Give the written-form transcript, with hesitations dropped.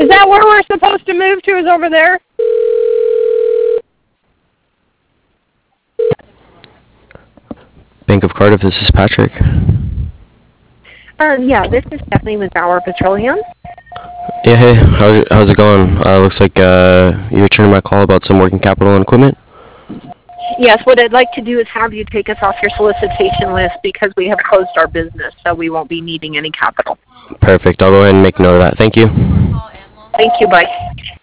Is that where we're supposed to move to, is over there? Bank of Cardiff, this is Patrick. Yeah, this is Stephanie with Bauer Petroleum. Yeah, hey, how's it going? Looks like you returned my call about some working capital and equipment. Yes, what I'd like to do is have you take us off your solicitation list because we have closed our business, so we won't be needing any capital. Perfect. I'll go ahead and make note of that. Thank you. Thank you, bye.